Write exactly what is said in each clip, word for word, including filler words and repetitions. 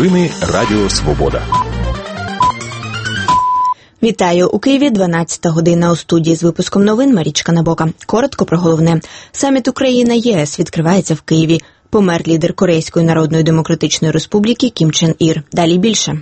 Новини Радіо Свобода. Вітаю! У Києві дванадцята година. У студії з випуском новин Марічка Набока. Коротко про головне. Саміт Україна-ЄС відкривається в Києві. Помер лідер Корейської Народно-Демократичної Республіки Кім Чен Ір. Далі більше.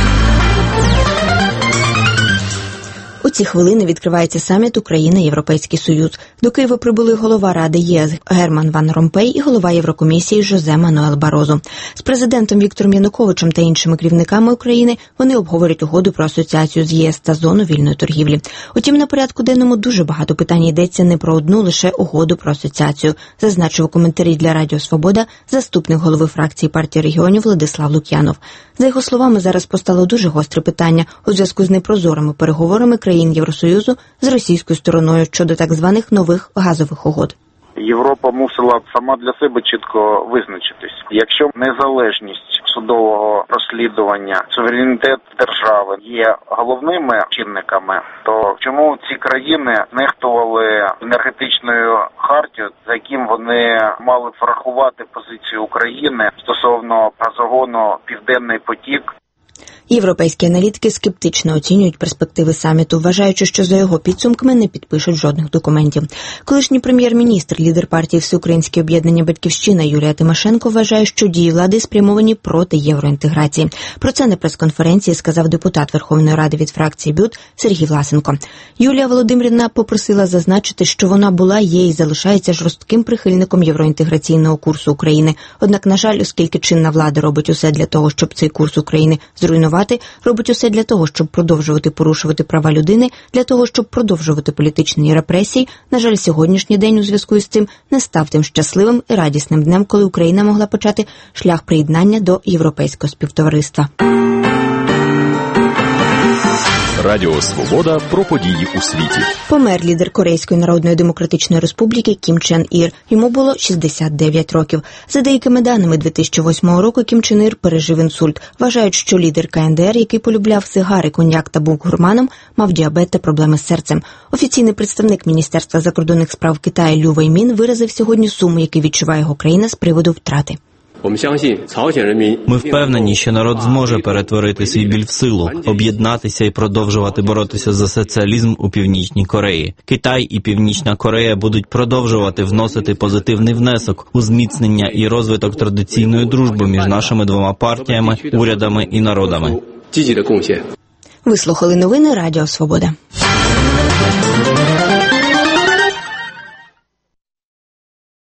У ці хвилини відкривається саміт Україна-Європейський Союз. До Києва прибули голова Ради ЄС Герман Ван Ромпей і голова Єврокомісії Жозе Мануель Барозо. З президентом Віктором Януковичем та іншими керівниками України вони обговорять угоду про асоціацію з ЄС та зону вільної торгівлі. Утім, на порядку денному дуже багато питань йдеться не про одну лише угоду про асоціацію, зазначив у коментарі для Радіо Свобода заступник голови фракції партії регіонів Владислав Лук'янов. За його словами, зараз постало дуже гостре питання у зв'язку з непрозорими переговорами країн Євросоюзу з російською стороною щодо так званих нових газових угод. Європа мусила сама для себе чітко визначитись. Якщо незалежність судового розслідування, суверенітет держави є головними чинниками, то чому ці країни нехтували енергетичною хартією, за яким вони мали врахувати позицію України стосовно газогону «Південний потік»? Європейські аналітики скептично оцінюють перспективи саміту, вважаючи, що за його підсумками не підпишуть жодних документів. Колишній прем'єр-міністр, лідер партії «Всеукраїнське об'єднання Батьківщина» Юлія Тимошенко вважає, що дії влади спрямовані проти євроінтеграції. Про це на прес-конференції сказав депутат Верховної Ради від фракції БЮТ Сергій Власенко. Юлія Володимирівна попросила зазначити, що вона була, є і залишається жорстким прихильником євроінтеграційного курсу України. Однак, на жаль, оскільки чинна влада робить усе для того, щоб цей курс України зруйнувати, робить усе для того, щоб продовжувати порушувати права людини, для того, щоб продовжувати політичні репресії. На жаль, сьогоднішній день у зв'язку із цим не став тим щасливим і радісним днем, коли Україна могла почати шлях приєднання до європейського співтовариства. Радіо Свобода про події у світі. Помер лідер Корейської Народної Демократичної Республіки Кім Чен Ір. Йому було шістдесят дев'ять років. За деякими даними, дві тисячі восьмого року Кім Чен Ір пережив інсульт. Вважають, що лідер ка ен де ер, який полюбляв сигари, коньяк та був гурманом, мав діабет та проблеми з серцем. Офіційний представник Міністерства закордонних справ Китаю Лю Веймін виразив сьогодні суму, які відчуває його країна з приводу втрати. Ми впевнені, що народ зможе перетворити свій біль в силу, об'єднатися і продовжувати боротися за соціалізм у Північній Кореї. Китай і Північна Корея будуть продовжувати вносити позитивний внесок у зміцнення і розвиток традиційної дружби між нашими двома партіями, урядами і народами. Ви слухали новини Радіо Свобода.